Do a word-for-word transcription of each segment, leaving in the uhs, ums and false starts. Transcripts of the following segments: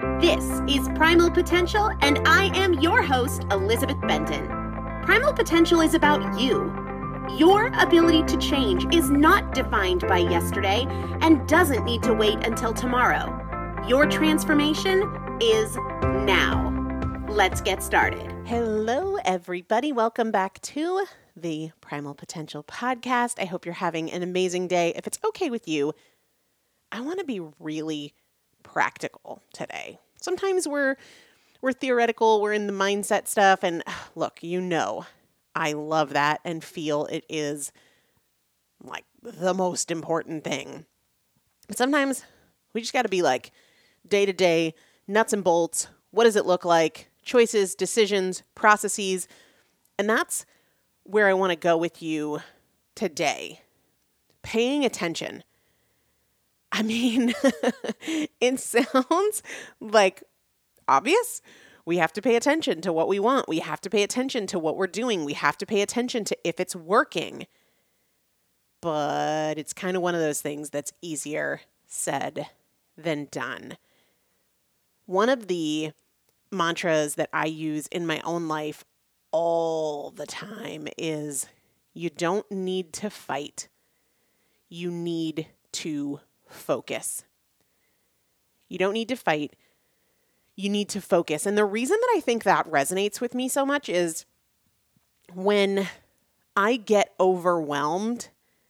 This is Primal Potential, and I am your host, Elizabeth Benton. Primal Potential is about you. Your ability to change is not defined by yesterday and doesn't need to wait until tomorrow. Your transformation is now. Let's get started. Hello, everybody. Welcome back to the Primal Potential podcast. I hope you're having an amazing day. If it's okay with you, I want to be really practical today. Sometimes we're we're theoretical, we're in the mindset stuff, and look, you know, I love that and feel it is like the most important thing. But sometimes we just got to be like day to day, nuts and bolts. What does it look like? Choices, decisions, processes. And that's where I want to go with you today. Paying attention. I mean, it sounds like obvious. We have to pay attention to what we want. We have to pay attention to what we're doing. We have to pay attention to if it's working. But it's kind of one of those things that's easier said than done. One of the mantras that I use in my own life all the time is you don't need to fight. You need to focus. You don't need to fight. You need to focus. And the reason that I think that resonates with me so much is when I get overwhelmed,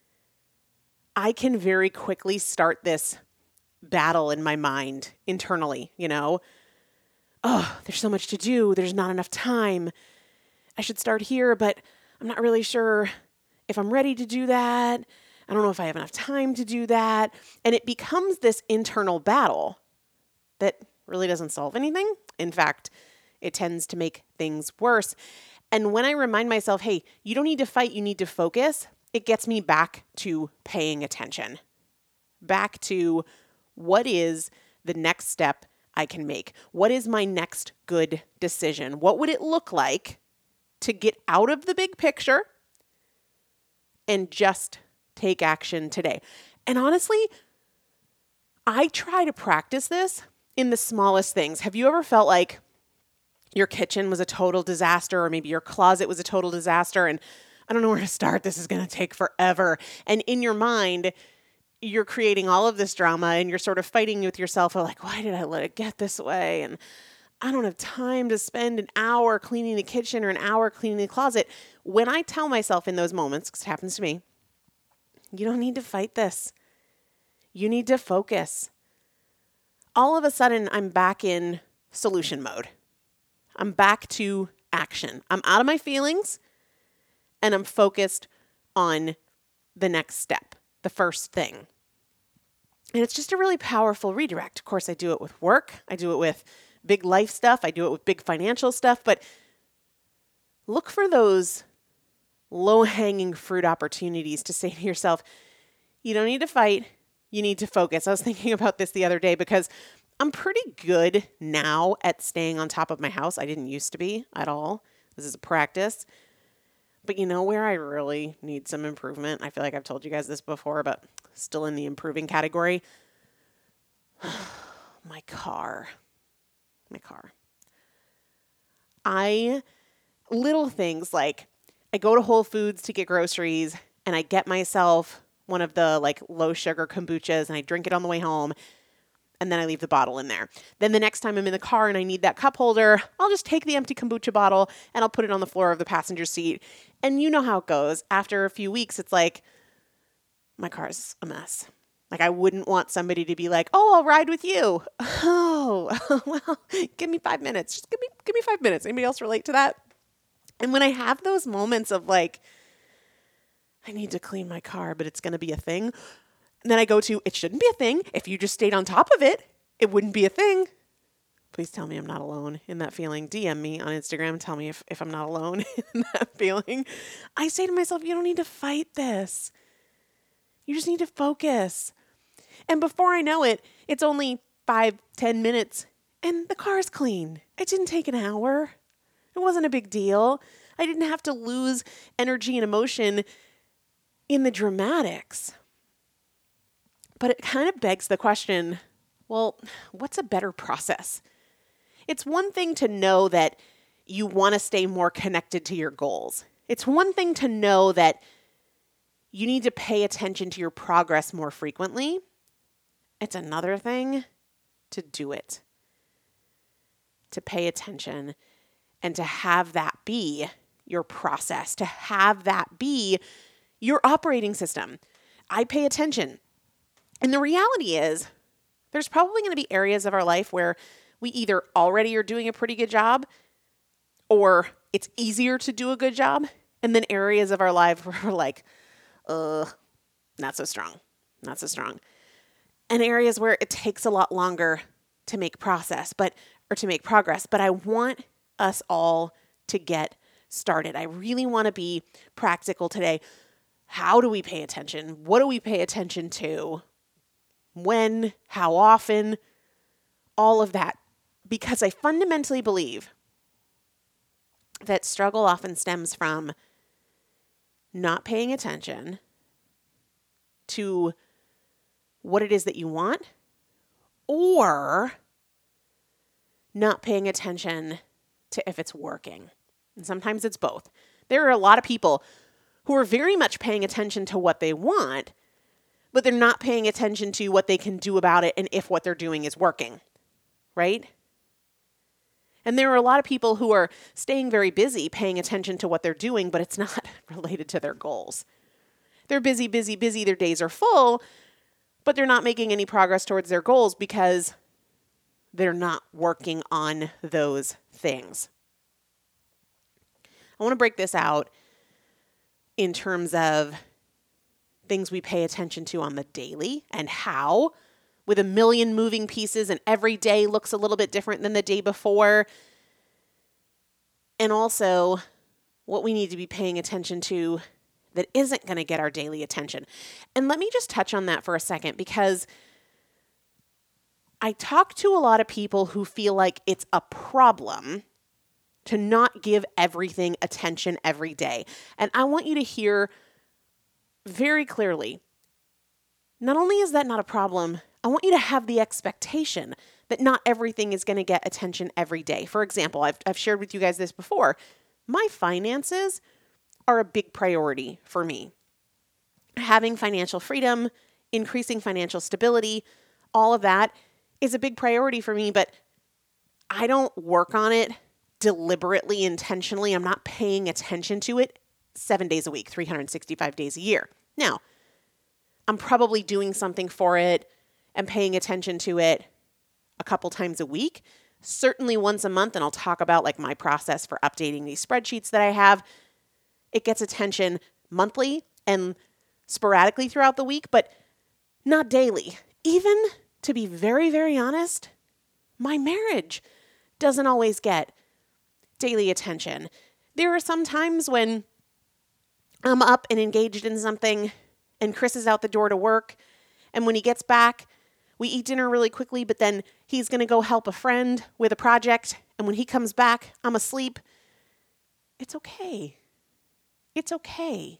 I can very quickly start this battle in my mind internally, you know, oh, there's so much to do. There's not enough time. I should start here, but I'm not really sure if I'm ready to do that. I don't know if I have enough time to do that. And it becomes this internal battle that really doesn't solve anything. In fact, it tends to make things worse. And when I remind myself, hey, you don't need to fight, you need to focus, it gets me back to paying attention. Back to what is the next step I can make? What is my next good decision? What would it look like to get out of the big picture and just take action today? And honestly, I try to practice this in the smallest things. Have you ever felt like your kitchen was a total disaster, or maybe your closet was a total disaster, and I don't know where to start. This is going to take forever. And in your mind, you're creating all of this drama and you're sort of fighting with yourself. Like, why did I let it get this way? And I don't have time to spend an hour cleaning the kitchen or an hour cleaning the closet. When I tell myself in those moments, because it happens to me, you don't need to fight this. You need to focus. All of a sudden, I'm back in solution mode. I'm back to action. I'm out of my feelings and I'm focused on the next step, the first thing. And it's just a really powerful redirect. Of course, I do it with work. I do it with big life stuff. I do it with big financial stuff. But look for those low-hanging fruit opportunities to say to yourself, you don't need to fight. You need to focus. I was thinking about this the other day because I'm pretty good now at staying on top of my house. I didn't used to be at all. This is a practice. But you know where I really need some improvement? I feel like I've told you guys this before, but still in the improving category. My car. My car. I, little things like I go to Whole Foods to get groceries and I get myself one of the like low sugar kombuchas and I drink it on the way home. And then I leave the bottle in there. Then the next time I'm in the car and I need that cup holder, I'll just take the empty kombucha bottle and I'll put it on the floor of the passenger seat. And you know how it goes. After a few weeks, it's like, my car's a mess. Like I wouldn't want somebody to be like, oh, I'll ride with you. Oh, well, give me five minutes. Just give me, give me five minutes. Anybody else relate to that? And when I have those moments of like, I need to clean my car, but it's going to be a thing. And then I go to, it shouldn't be a thing. If you just stayed on top of it, it wouldn't be a thing. Please tell me I'm not alone in that feeling. D M me on Instagram. Tell me if, if I'm not alone in that feeling. I say to myself, you don't need to fight this. You just need to focus. And before I know it, it's only five, ten minutes and the car's clean. It didn't take an hour. It wasn't a big deal. I didn't have to lose energy and emotion in the dramatics. But it kind of begs the question, Well, what's a better process? It's one thing to know that you want to stay more connected to your goals. It's one thing to know that you need to pay attention to your progress more frequently. It's another thing to do it, to pay attention, and to have that be your process, to have that be your operating system. I pay attention. And the reality is, there's probably going to be areas of our life where we either already are doing a pretty good job or it's easier to do a good job. And then areas of our life where we're like, uh, not so strong, not so strong. And areas where it takes a lot longer to make process, but, or to make progress. But I want us all to get started. I really want to be practical today. How do we pay attention? What do we pay attention to? When, how often, all of that. Because I fundamentally believe that struggle often stems from not paying attention to what it is that you want, or not paying attention to if it's working. And sometimes it's both. There are a lot of people who are very much paying attention to what they want, but they're not paying attention to what they can do about it and if what they're doing is working, right? And there are a lot of people who are staying very busy paying attention to what they're doing, but it's not related to their goals. They're busy, busy, busy. Their days are full, but they're not making any progress towards their goals because they're not working on those things. I want to break this out in terms of things we pay attention to on the daily and how, with a million moving pieces and every day looks a little bit different than the day before. And also what we need to be paying attention to that isn't going to get our daily attention. And let me just touch on that for a second, because I talk to a lot of people who feel like it's a problem to not give everything attention every day. And I want you to hear very clearly, not only is that not a problem, I want you to have the expectation that not everything is going to get attention every day. For example, I've, I've shared with you guys this before. My finances are a big priority for me. Having financial freedom, increasing financial stability, all of that is a big priority for me, but I don't work on it deliberately, intentionally. I'm not paying attention to it seven days a week, three hundred sixty-five days a year. Now, I'm probably doing something for it and paying attention to it a couple times a week, certainly once a month. And I'll talk about like my process for updating these spreadsheets that I have. It gets attention monthly and sporadically throughout the week, but not daily. Even to be very, very honest, my marriage doesn't always get daily attention. There are some times when I'm up and engaged in something and Chris is out the door to work. And when he gets back, we eat dinner really quickly, but then he's going to go help a friend with a project. And when he comes back, I'm asleep. It's okay. It's okay.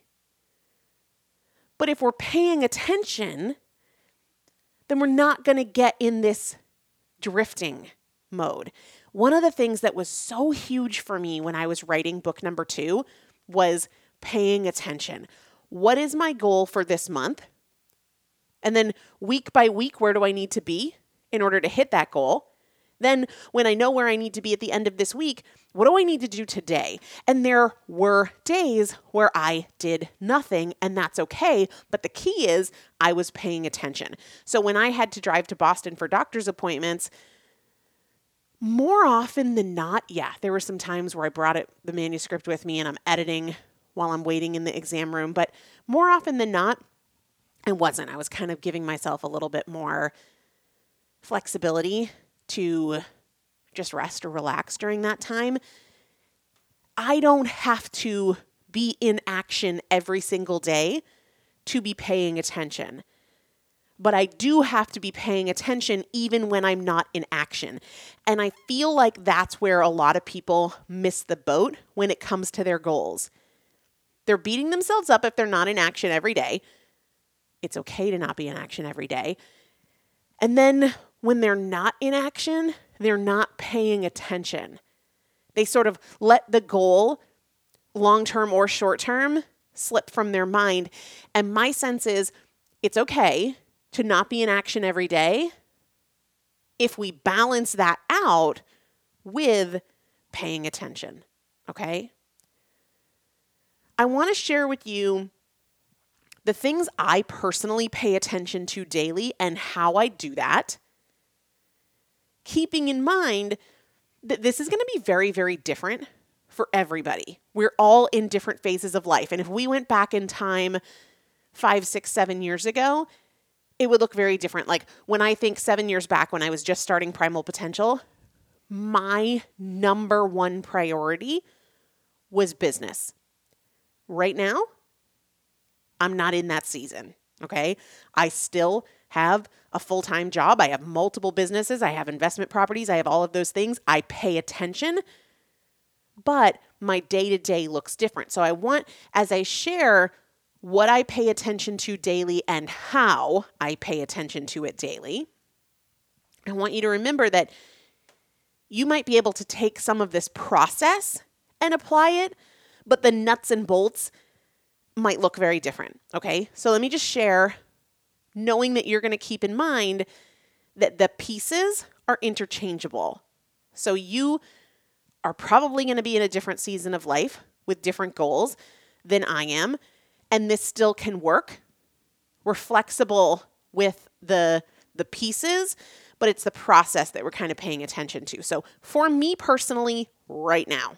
But if we're paying attention, then we're not going to get in this drifting mode. One of the things that was so huge for me when I was writing book number two was paying attention. What is my goal for this month? And then week by week, where do I need to be in order to hit that goal? Then when I know where I need to be at the end of this week, what do I need to do today? And there were days where I did nothing, and that's okay. But the key is I was paying attention. So when I had to drive to Boston for doctor's appointments, more often than not, yeah, there were some times where I brought it, the manuscript with me and I'm editing while I'm waiting in the exam room. But more often than not, it wasn't. I was kind of giving myself a little bit more flexibility to just rest or relax during that time. I don't have to be in action every single day to be paying attention. But I do have to be paying attention even when I'm not in action. And I feel like that's where a lot of people miss the boat when it comes to their goals. They're beating themselves up if they're not in action every day. It's okay to not be in action every day. And then when they're not in action, they're not paying attention. They sort of let the goal, long-term or short-term, slip from their mind. And my sense is it's okay to not be in action every day if we balance that out with paying attention, okay? I want to share with you the things I personally pay attention to daily and how I do that, keeping in mind that this is going to be very, very different for everybody. We're all in different phases of life. And if we went back in time five, six, seven years ago, it would look very different. Like when I think seven years back when I was just starting Primal Potential, my number one priority was business. Right now, I'm not in that season, okay? I still have a full-time job. I have multiple businesses. I have investment properties. I have all of those things. I pay attention, but my day-to-day looks different. So I want, as I share what I pay attention to daily and how I pay attention to it daily, I want you to remember that you might be able to take some of this process and apply it, but the nuts and bolts might look very different, okay? So let me just share, knowing that you're going to keep in mind that the pieces are interchangeable. So you are probably going to be in a different season of life with different goals than I am, and this still can work. We're flexible with the, the pieces, but it's the process that we're kind of paying attention to. So for me personally, right now,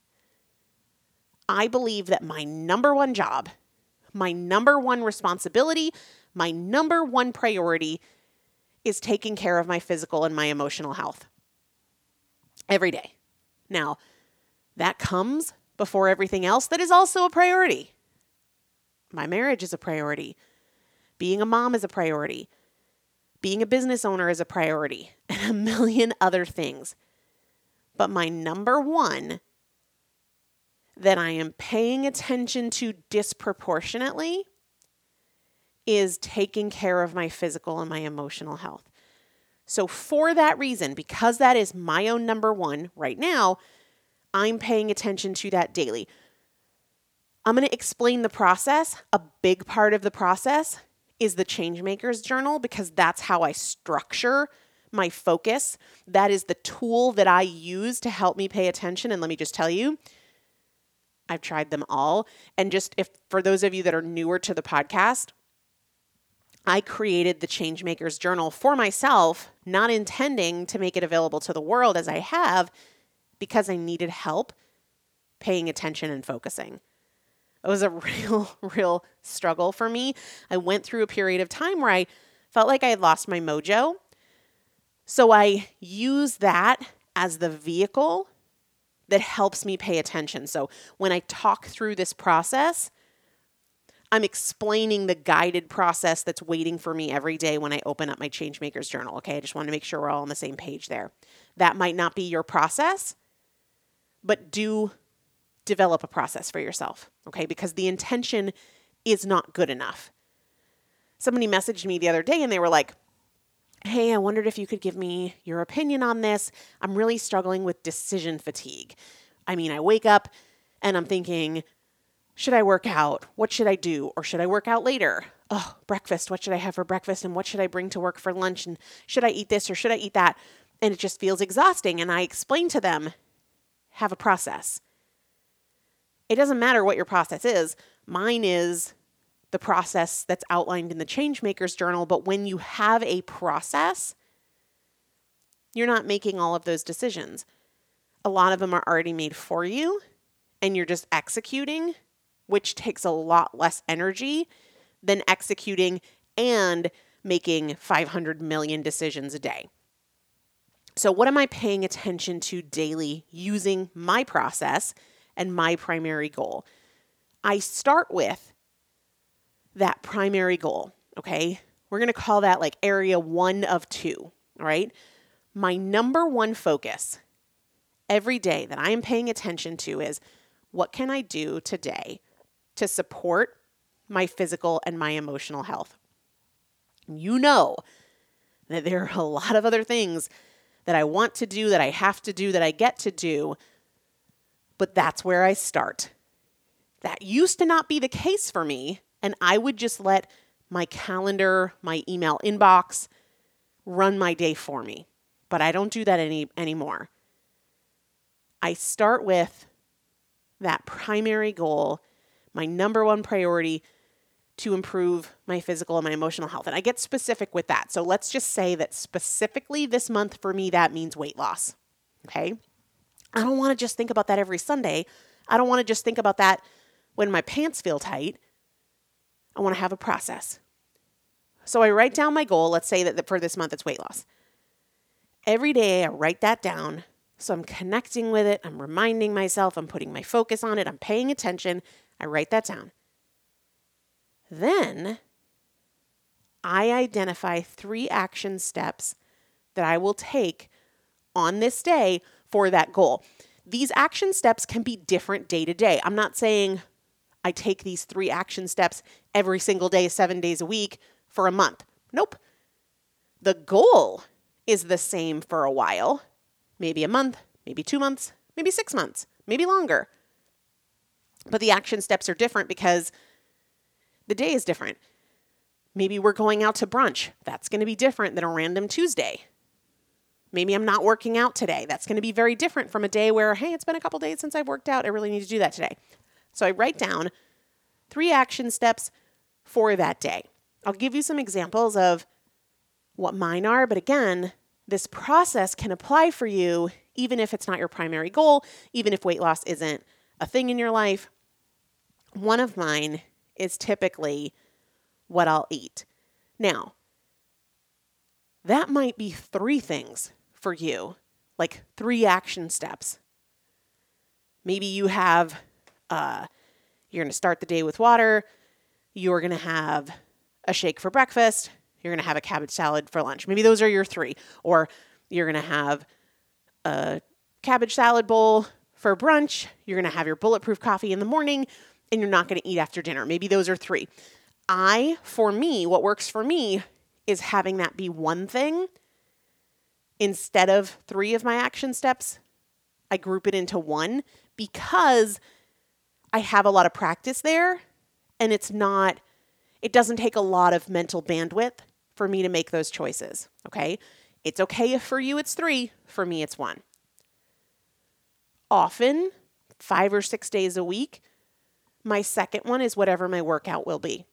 I believe that my number one job, my number one responsibility, my number one priority is taking care of my physical and my emotional health every day. Now, that comes before everything else that is also a priority. My marriage is a priority. Being a mom is a priority. Being a business owner is a priority, and a million other things. But my number one that I am paying attention to disproportionately is taking care of my physical and my emotional health. So for that reason, because that is my own number one right now, I'm paying attention to that daily. I'm going to explain the process. A big part of the process is the Changemakers Journal, because that's how I structure my focus. That is the tool that I use to help me pay attention. And let me just tell you, I've tried them all. And just if for those of you that are newer to the podcast, I created the Changemakers Journal for myself, not intending to make it available to the world as I have, because I needed help paying attention and focusing. It was a real, real struggle for me. I went through a period of time where I felt like I had lost my mojo. So I use that as the vehicle that helps me pay attention. So when I talk through this process, I'm explaining the guided process that's waiting for me every day when I open up my Changemakers Journal. Okay, I just want to make sure we're all on the same page there. That might not be your process, but do develop a process for yourself, okay? Because the intention is not good enough. Somebody messaged me the other day and they were like, hey, I wondered if you could give me your opinion on this. I'm really struggling with decision fatigue. I mean, I wake up and I'm thinking, should I work out? What should I do? Or should I work out later? Oh, breakfast. What should I have for breakfast? And what should I bring to work for lunch? And should I eat this or should I eat that? And it just feels exhausting. And I explain to them, have a process. It doesn't matter what your process is. Mine is the process that's outlined in the Changemakers Journal. But when you have a process, you're not making all of those decisions. A lot of them are already made for you, and you're just executing, which takes a lot less energy than executing and making five hundred million decisions a day. So what am I paying attention to daily using my process and my primary goal? I start with that primary goal, okay? We're going to call that like area one of two, all right? My number one focus every day that I am paying attention to is, what can I do today to support my physical and my emotional health? You know that there are a lot of other things that I want to do, that I have to do, that I get to do, but that's where I start. That used to not be the case for me, and I would just let my calendar, my email inbox run my day for me. But I don't do that any anymore. I start with that primary goal, my number one priority, to improve my physical and my emotional health. And I get specific with that. So let's just say that specifically this month for me, that means weight loss. Okay. I don't want to just think about that every Sunday. I don't want to just think about that when my pants feel tight. I want to have a process. So I write down my goal. Let's say that for this month, it's weight loss. Every day I write that down. So I'm connecting with it. I'm reminding myself. I'm putting my focus on it. I'm paying attention. I write that down. Then I identify three action steps that I will take on this day for that goal. These action steps can be different day to day. I'm not saying I take these three action steps every single day, seven days a week for a month. Nope. The goal is the same for a while, maybe a month, maybe two months, maybe six months, maybe longer. But the action steps are different because the day is different. Maybe we're going out to brunch. That's going to be different than a random Tuesday. Maybe I'm not working out today. That's going to be very different from a day where, hey, it's been a couple days since I've worked out. I really need to do that today. So I write down three action steps for that day. I'll give you some examples of what mine are. But again, this process can apply for you even if it's not your primary goal, even if weight loss isn't a thing in your life. One of mine is typically what I'll eat. Now, that might be three things for you, like three action steps. Maybe you have, uh, you're going to start the day with water. You're going to have a shake for breakfast. You're going to have a cabbage salad for lunch. Maybe those are your three. Or you're going to have a cabbage salad bowl for brunch. You're going to have your bulletproof coffee in the morning, and you're not going to eat after dinner. Maybe those are three. I, for me, what works for me is having that be one thing. Instead of three of my action steps, I group it into one because I have a lot of practice there, and it's not, it doesn't take a lot of mental bandwidth for me to make those choices, okay? It's okay if for you it's three, for me it's one. Often, five or six days a week, my second one is whatever my workout will be.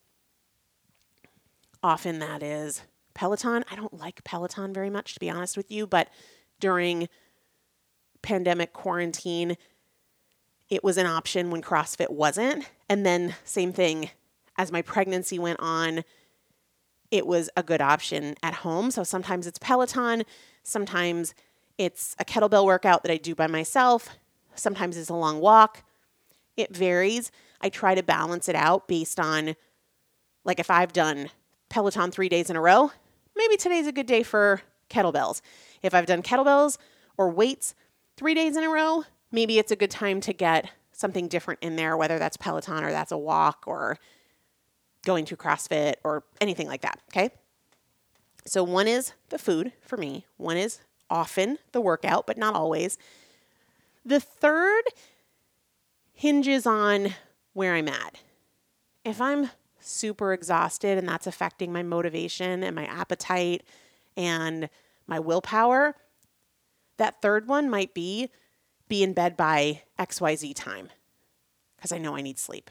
Often that is Peloton. I don't like Peloton very much, to be honest with you, but during pandemic quarantine, it was an option when CrossFit wasn't. And then same thing, as my pregnancy went on, it was a good option at home. So sometimes it's Peloton, sometimes it's a kettlebell workout that I do by myself, sometimes it's a long walk. It varies. I try to balance it out based on, like if I've done Peloton three days in a row, maybe today's a good day for kettlebells. If I've done kettlebells or weights three days in a row, maybe it's a good time to get something different in there, whether that's Peloton or that's a walk or going to CrossFit or anything like that, okay? So one is the food for me. One is often the workout, but not always. The third hinges on where I'm at. If I'm super exhausted and that's affecting my motivation and my appetite and my willpower, that third one might be be in bed by X Y Z time because I know I need sleep.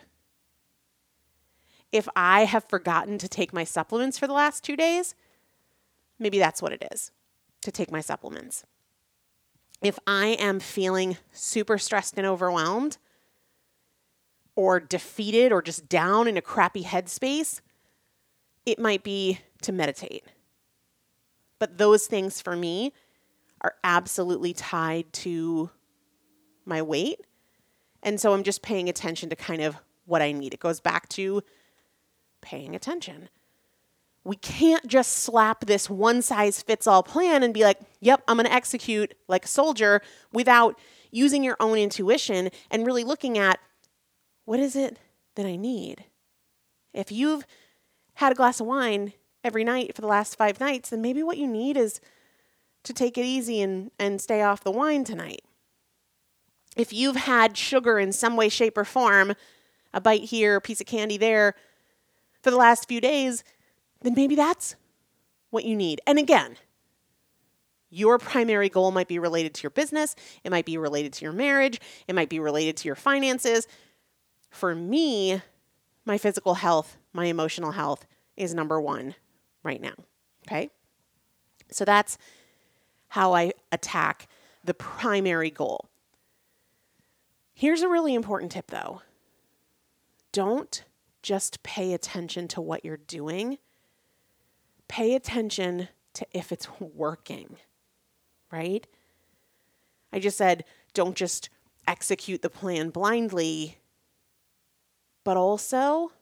If I have forgotten to take my supplements for the last two days, maybe that's what it is, to take my supplements. If I am feeling super stressed and overwhelmed or defeated or just down in a crappy headspace, it might be to meditate. But those things for me are absolutely tied to my weight. And so I'm just paying attention to kind of what I need. It goes back to paying attention. We can't just slap this one-size-fits-all plan and be like, yep, I'm going to execute like a soldier without using your own intuition and really looking at what is it that I need. If you've had a glass of wine every night for the last five nights, then maybe what you need is to take it easy and, and stay off the wine tonight. If you've had sugar in some way, shape, or form, a bite here, a piece of candy there, for the last few days, then maybe that's what you need. And again, your primary goal might be related to your business. It might be related to your marriage. It might be related to your finances. For me, my physical health, my emotional health is number one right now. Okay? So that's how I attack the primary goal. Here's a really important tip though. Don't just pay attention to what you're doing. Pay attention to if it's working, right? I just said, don't just execute the plan blindly, but also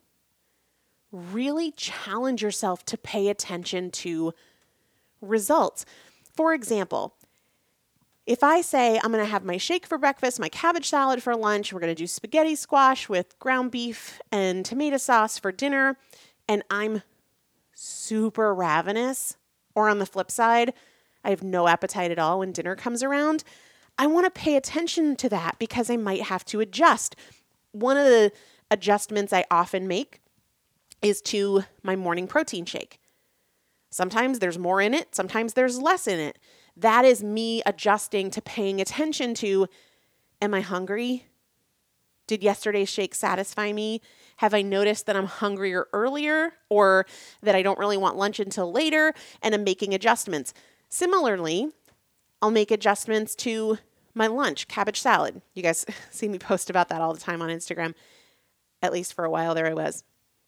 really challenge yourself to pay attention to results. For example, if I say I'm going to have my shake for breakfast, my cabbage salad for lunch, we're going to do spaghetti squash with ground beef and tomato sauce for dinner, and I'm super ravenous, or on the flip side, I have no appetite at all when dinner comes around, I want to pay attention to that because I might have to adjust. One of the adjustments I often make is to my morning protein shake. Sometimes there's more in it, sometimes there's less in it. That is me adjusting to paying attention to, am I hungry? Did yesterday's shake satisfy me? Have I noticed that I'm hungrier earlier or that I don't really want lunch until later and I'm making adjustments? Similarly, I'll make adjustments to my lunch, cabbage salad. You guys see me post about that all the time on Instagram. At least for a while there I was.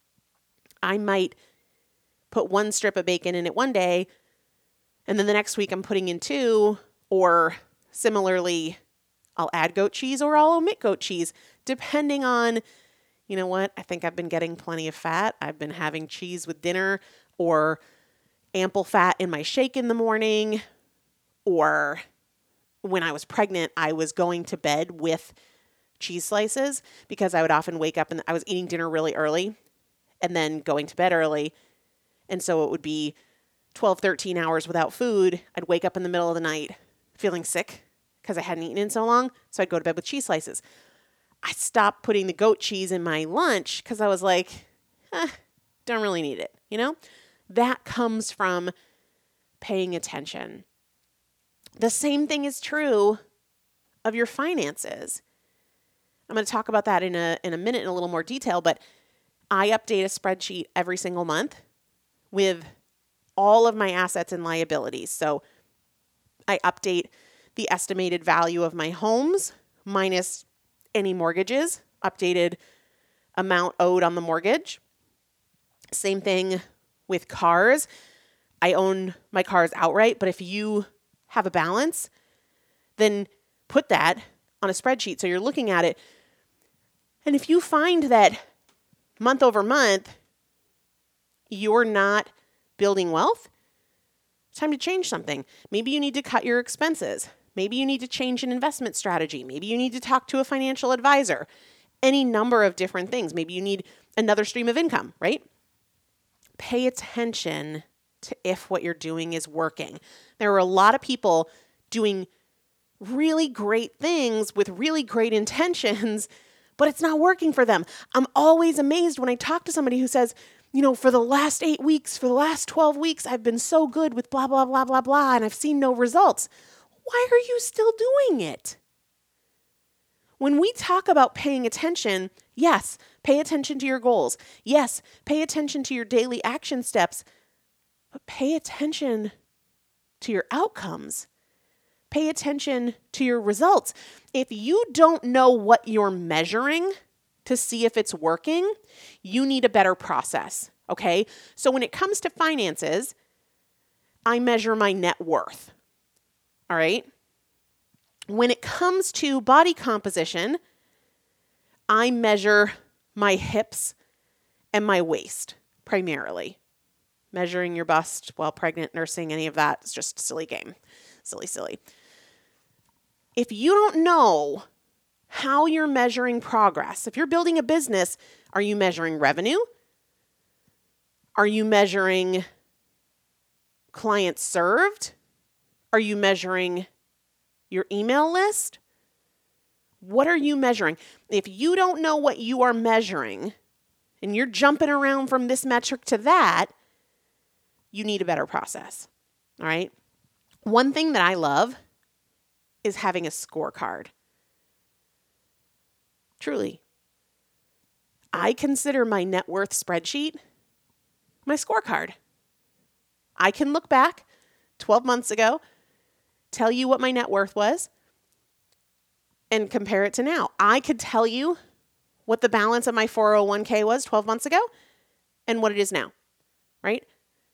I might put one strip of bacon in it one day, and then the next week I'm putting in two, or similarly, I'll add goat cheese or I'll omit goat cheese, depending on, you know what, I think I've been getting plenty of fat. I've been having cheese with dinner or ample fat in my shake in the morning, or when I was pregnant, I was going to bed with cheese slices because I would often wake up and I was eating dinner really early and then going to bed early. And so it would be twelve, thirteen hours without food. I'd wake up in the middle of the night feeling sick because I hadn't eaten in so long. So I'd go to bed with cheese slices. I stopped putting the goat cheese in my lunch because I was like, eh, don't really need it. You know, that comes from paying attention. The same thing is true of your finances. I'm going to talk about that in a in a minute in a little more detail, but I update a spreadsheet every single month with all of my assets and liabilities. So I update the estimated value of my homes minus any mortgages, updated amount owed on the mortgage. Same thing with cars. I own my cars outright, but if you have a balance, then put that on a spreadsheet. So you're looking at it. And if you find that month over month, you're not building wealth, it's time to change something. Maybe you need to cut your expenses. Maybe you need to change an investment strategy. Maybe you need to talk to a financial advisor. Any number of different things. Maybe you need another stream of income, right? Pay attention to if what you're doing is working. There are a lot of people doing really great things with really great intentions, but it's not working for them. I'm always amazed when I talk to somebody who says, you know, for the last eight weeks, for the last twelve weeks, I've been so good with blah, blah, blah, blah, blah, and I've seen no results. Why are you still doing it? When we talk about paying attention, yes, pay attention to your goals. Yes, pay attention to your daily action steps, but pay attention to your outcomes. Pay attention to your results. If you don't know what you're measuring to see if it's working, you need a better process, okay? So when it comes to finances, I measure my net worth, all right? When it comes to body composition, I measure my hips and my waist primarily. Measuring your bust while pregnant, nursing, any of that is just a silly game. Silly, silly. If you don't know how you're measuring progress, if you're building a business, are you measuring revenue? Are you measuring clients served? Are you measuring your email list? What are you measuring? If you don't know what you are measuring and you're jumping around from this metric to that, you need a better process. All right. One thing that I love is having a scorecard. Truly. I consider my net worth spreadsheet my scorecard. I can look back twelve months ago, tell you what my net worth was, and compare it to now. I could tell you what the balance of my four oh one k was twelve months ago and what it is now, right?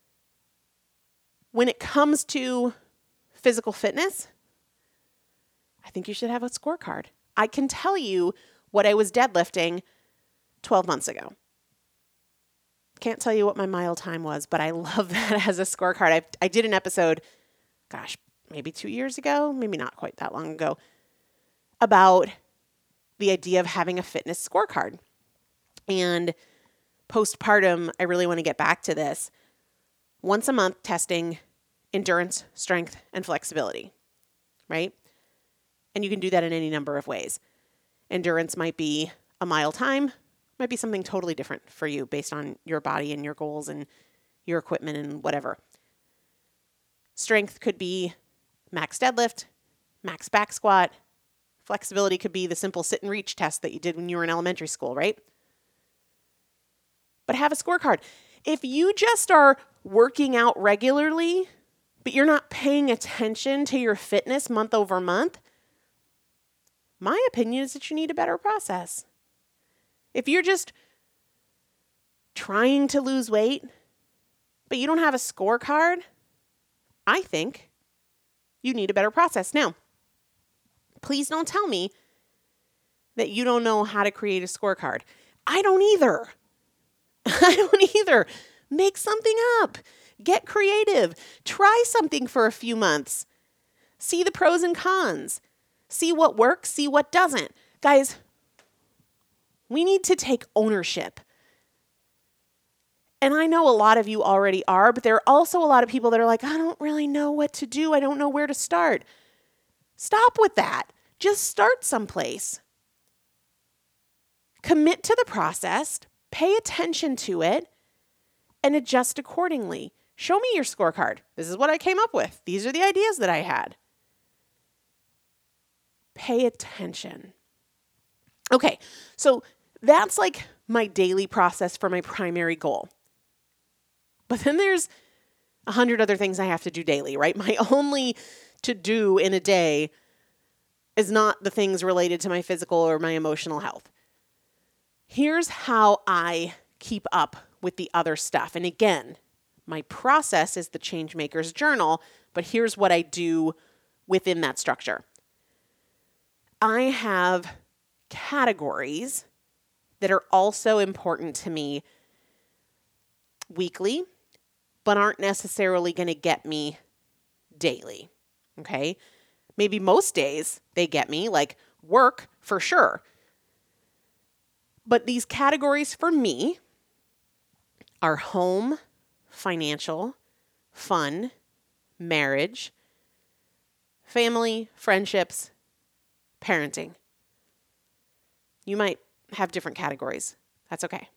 When it comes to physical fitness, I think you should have a scorecard. I can tell you what I was deadlifting twelve months ago. Can't tell you what my mile time was, but I love that as a scorecard. I, I did an episode, gosh, maybe two years ago, maybe not quite that long ago, about the idea of having a fitness scorecard. And postpartum, I really want to get back to this. Once a month, testing endurance, strength, and flexibility, right? And you can do that in any number of ways. Endurance might be a mile time, might be something totally different for you based on your body and your goals and your equipment and whatever. Strength could be max deadlift, max back squat. Flexibility could be the simple sit and reach test that you did when you were in elementary school, right? But have a scorecard. If you just are working out regularly, but you're not paying attention to your fitness month over month, my opinion is that you need a better process. If you're just trying to lose weight, but you don't have a scorecard, I think you need a better process. Now, please don't tell me that you don't know how to create a scorecard. I don't either. I don't either. Make something up. Get creative. Try something for a few months. See the pros and cons. See what works, see what doesn't. Guys, we need to take ownership. And I know a lot of you already are, but there are also a lot of people that are like, I don't really know what to do. I don't know where to start. Stop with that. Just start someplace. Commit to the process, pay attention to it, and adjust accordingly. Show me your scorecard. This is what I came up with. These are the ideas that I had. Pay attention. Okay, so that's like my daily process for my primary goal. But then there's a hundred other things I have to do daily, right? My only to do in a day is not the things related to my physical or my emotional health. Here's how I keep up with the other stuff. And again, my process is the Changemaker's Journal, but here's what I do within that structure. I have categories that are also important to me weekly, but aren't necessarily going to get me daily, okay? Maybe most days they get me, like work for sure. But these categories for me are home, financial, fun, marriage, family, friendships, parenting. You might have different categories. That's okay.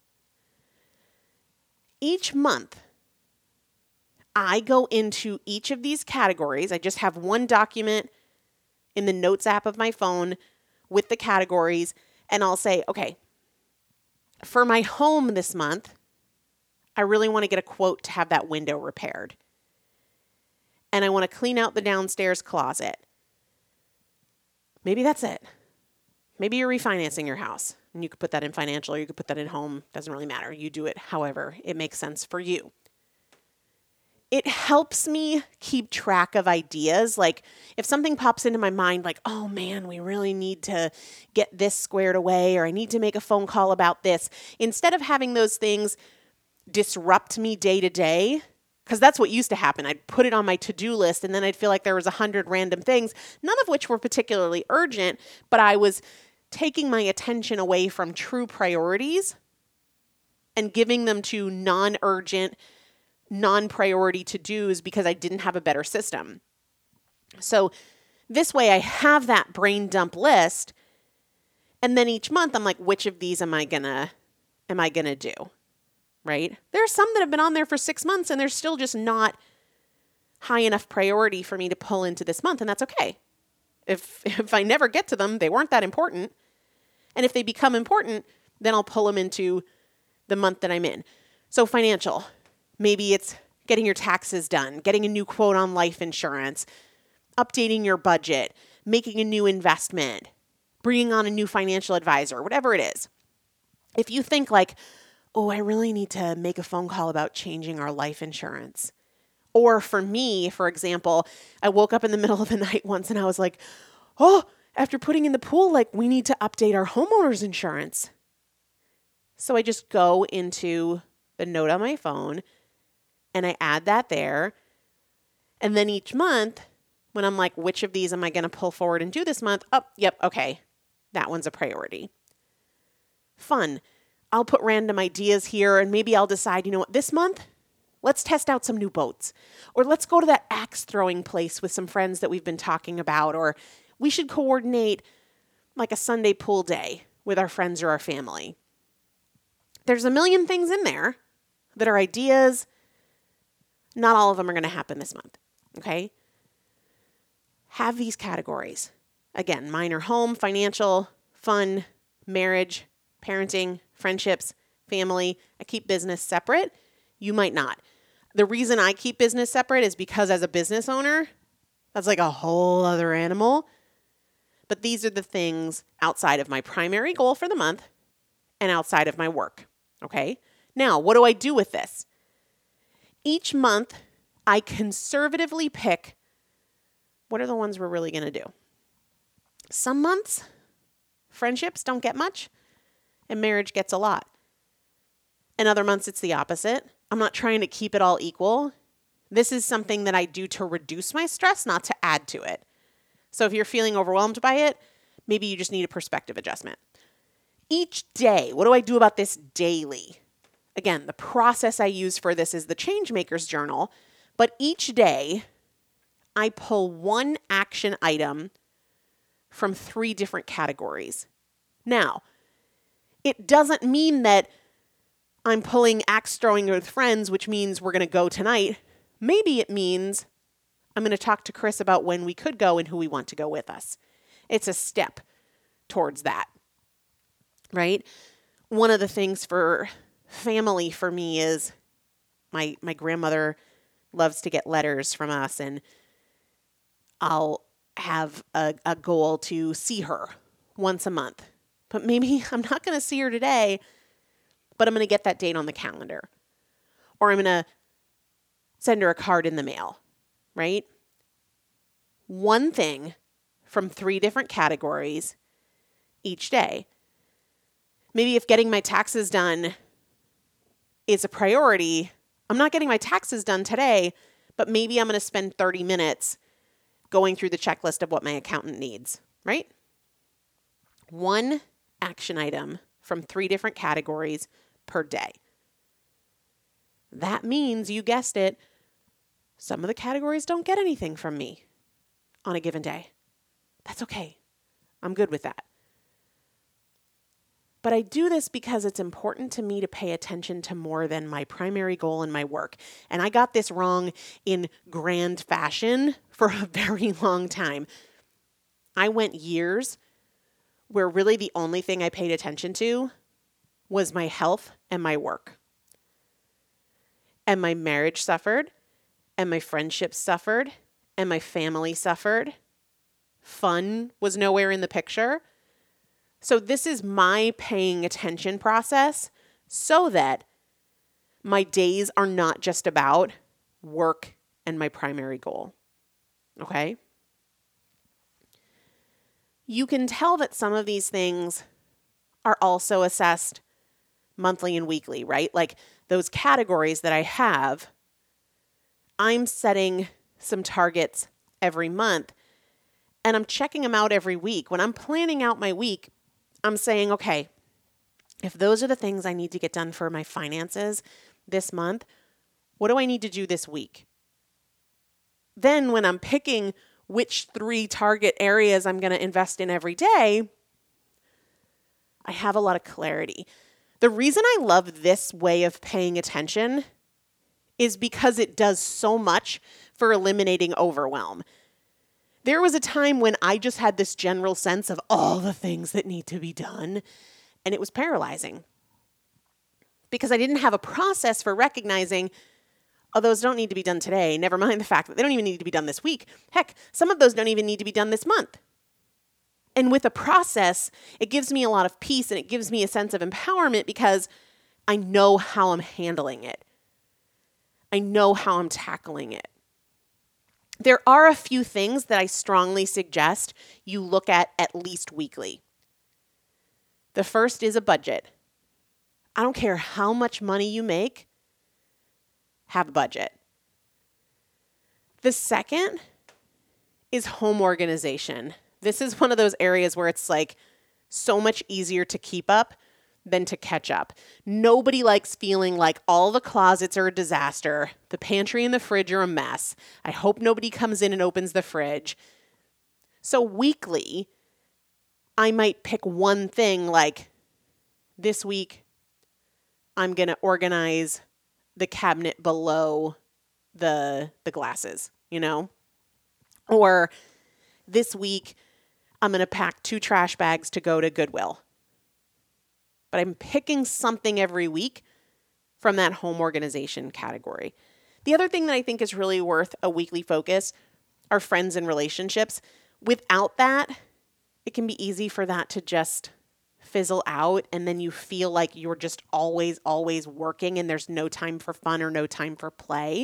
Each month, I go into each of these categories. I just have one document in the Notes app of my phone with the categories, and I'll say, okay, for my home this month, I really want to get a quote to have that window repaired. And I want to clean out the downstairs closet. Maybe that's it. Maybe you're refinancing your house and you could put that in financial or you could put that in home. Doesn't really matter. You do it however it makes sense for you. It helps me keep track of ideas. Like if something pops into my mind like, oh man, we really need to get this squared away, or I need to make a phone call about this. Instead of having those things disrupt me day to day, because that's what used to happen. I'd put it on my to-do list and then I'd feel like there was a hundred random things, none of which were particularly urgent, but I was taking my attention away from true priorities and giving them to non-urgent, non-priority to-dos because I didn't have a better system. So this way I have that brain dump list, and then each month I'm like, which of these am I gonna am I gonna do? Right? There are some that have been on there for six months and they're still just not high enough priority for me to pull into this month, and that's okay. If if I never get to them, they weren't that important. And if they become important, then I'll pull them into the month that I'm in. So financial, maybe it's getting your taxes done, getting a new quote on life insurance, updating your budget, making a new investment, bringing on a new financial advisor, whatever it is. If you think like, oh, I really need to make a phone call about changing our life insurance. Or for me, for example, I woke up in the middle of the night once and I was like, oh, after putting in the pool, like we need to update our homeowner's insurance. So I just go into the note on my phone and I add that there. And then each month, when I'm like, which of these am I going to pull forward and do this month? Oh, yep, okay. That one's a priority. Fun. I'll put random ideas here and maybe I'll decide, you know what, this month, let's test out some new boats. Or let's go to that axe throwing place with some friends that we've been talking about. Or we should coordinate like a Sunday pool day with our friends or our family. There's a million things in there that are ideas. Not all of them are going to happen this month. Okay? Have these categories. Again, mine are home, financial, fun, marriage, parenting, friendships, family. I keep business separate. You might not. The reason I keep business separate is because as a business owner, that's like a whole other animal. But these are the things outside of my primary goal for the month and outside of my work. Okay? Now, what do I do with this? Each month, I conservatively pick what are the ones we're really going to do. Some months, friendships don't get much and marriage gets a lot. And other months, it's the opposite. I'm not trying to keep it all equal. This is something that I do to reduce my stress, not to add to it. So if you're feeling overwhelmed by it, maybe you just need a perspective adjustment. Each day, what do I do about this daily? Again, the process I use for this is the Changemakers Journal, but each day I pull one action item from three different categories. Now, it doesn't mean that I'm pulling axe throwing with friends, which means we're going to go tonight. Maybe it means I'm going to talk to Chris about when we could go and who we want to go with us. It's a step towards that, right? One of the things for family for me is my my grandmother loves to get letters from us, and I'll have a, a goal to see her once a month. But maybe I'm not going to see her today, but I'm going to get that date on the calendar. Or I'm going to send her a card in the mail, right? One thing from three different categories each day. Maybe if getting my taxes done is a priority, I'm not getting my taxes done today, but maybe I'm going to spend thirty minutes going through the checklist of what my accountant needs, right? One action item from three different categories per day. That means, you guessed it, some of the categories don't get anything from me on a given day. That's okay. I'm good with that. But I do this because it's important to me to pay attention to more than my primary goal in my work. And I got this wrong in grand fashion for a very long time. I went years where really the only thing I paid attention to was my health and my work. And my marriage suffered, and my friendships suffered, and my family suffered. Fun was nowhere in the picture. So this is my paying attention process so that my days are not just about work and my primary goal. Okay? You can tell that some of these things are also assessed monthly and weekly, right? Like those categories that I have, I'm setting some targets every month and I'm checking them out every week. When I'm planning out my week, I'm saying, okay, if those are the things I need to get done for my finances this month, What do I need to do this week? Then when I'm picking which three target areas I'm going to invest in every day, I have a lot of clarity. The reason I love this way of paying attention is because it does so much for eliminating overwhelm. There was a time when I just had this general sense of all the things that need to be done, and it was paralyzing because I didn't have a process for recognizing, oh, those don't need to be done today. Never mind the fact that they don't even need to be done this week. Heck, some of those don't even need to be done this month. And with a process, it gives me a lot of peace and it gives me a sense of empowerment because I know how I'm handling it. I know how I'm tackling it. There are a few things that I strongly suggest you look at at least weekly. The first is a budget. I don't care how much money you make, have a budget. The second is home organization. This is one of those areas where it's like so much easier to keep up than to catch up. Nobody likes feeling like all the closets are a disaster. The pantry and the fridge are a mess. I hope nobody comes in and opens the fridge. So weekly, I might pick one thing like this week, I'm going to organize the cabinet below the the glasses, you know? Or this week, I'm going to pack two trash bags to go to Goodwill. But I'm picking something every week from that home organization category. The other thing that I think is really worth a weekly focus are friends and relationships. Without that, it can be easy for that to just fizzle out, and then you feel like you're just always, always working and there's no time for fun or no time for play.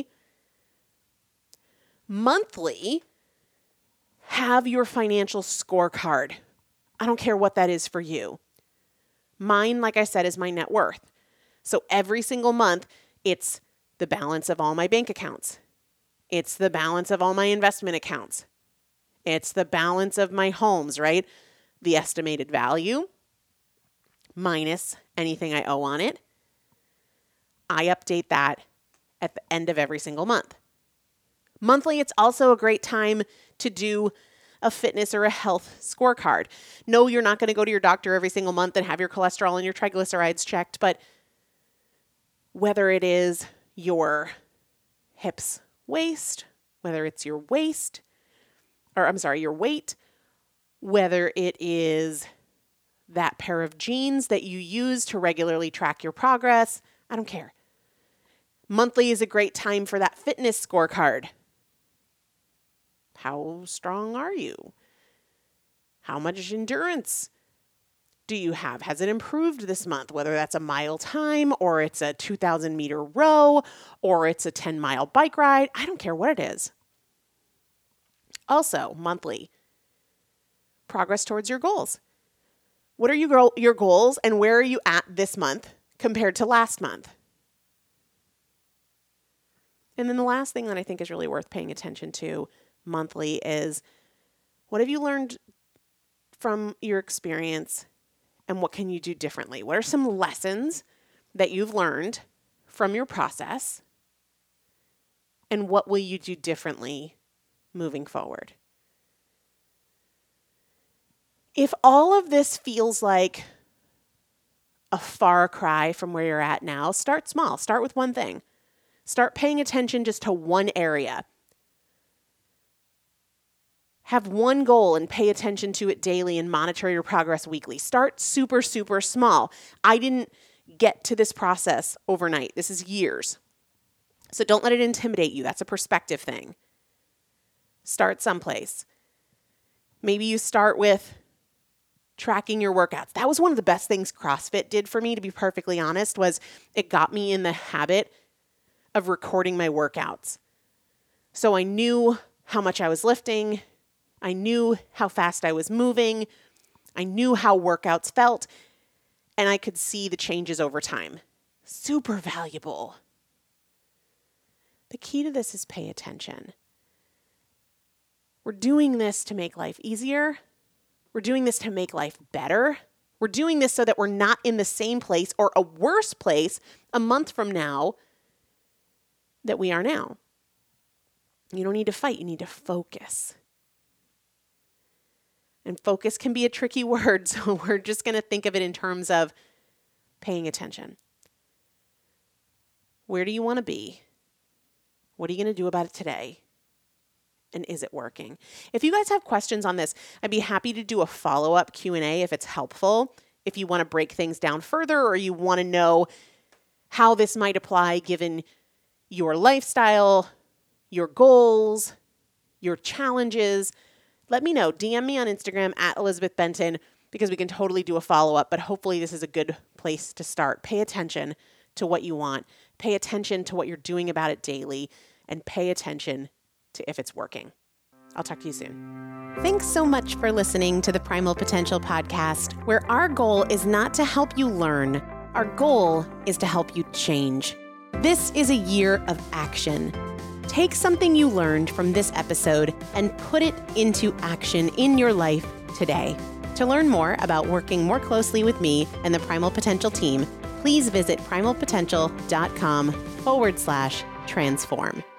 Monthly, have your financial scorecard. I don't care what that is for you. Mine, like I said, is my net worth. So every single month, it's the balance of all my bank accounts. It's the balance of all my investment accounts. It's the balance of my homes, right? The estimated value minus anything I owe on it. I update that at the end of every single month. Monthly, it's also a great time to do a fitness or a health scorecard. No, you're not going to go to your doctor every single month and have your cholesterol and your triglycerides checked, but whether it is your hips waist, whether it's your waist, or I'm sorry, your weight, whether it is that pair of jeans that you use to regularly track your progress, I don't care. Monthly is a great time for that fitness scorecard. How strong are you? How much endurance do you have? Has it improved this month? Whether that's a mile time or it's a two thousand meter row or it's a ten mile bike ride. I don't care what it is. Also, monthly, progress towards your goals. What are your, your goals and where are you at this month compared to last month? And then the last thing that I think is really worth paying attention to monthly is, what have you learned from your experience and what can you do differently? What are some lessons that you've learned from your process and what will you do differently moving forward? If all of this feels like a far cry from where you're at now, start small. Start with one thing. Start paying attention just to one area. Have one goal and pay attention to it daily and monitor your progress weekly. Start super, super small. I didn't get to this process overnight. This is years. So don't let it intimidate you. That's a perspective thing. Start someplace. Maybe you start with tracking your workouts. That was one of the best things CrossFit did for me, to be perfectly honest, was it got me in the habit of recording my workouts. So I knew how much I was lifting. I knew how fast I was moving. I knew how workouts felt, and I could see the changes over time. Super valuable. The key to this is pay attention. We're doing this to make life easier. We're doing this to make life better. We're doing this so that we're not in the same place or a worse place a month from now that we are now. You don't need to fight, you need to focus. And focus can be a tricky word, so we're just going to think of it in terms of paying attention. Where do you want to be? What are you going to do about it today? And is it working? If you guys have questions on this, I'd be happy to do a follow-up Q and A if it's helpful. If you want to break things down further, or you want to know how this might apply given your lifestyle, your goals, your challenges, let me know. D M me on Instagram at Elizabeth Benton, because we can totally do a follow-up, but hopefully this is a good place to start. Pay attention to what you want. Pay attention to what you're doing about it daily, and pay attention to if it's working. I'll talk to you soon. Thanks so much for listening to the Primal Potential Podcast, where our goal is not to help you learn. Our goal is to help you change. This is a year of action. Take something you learned from this episode and put it into action in your life today. To learn more about working more closely with me and the Primal Potential team, please visit primalpotential.com forward slash transform.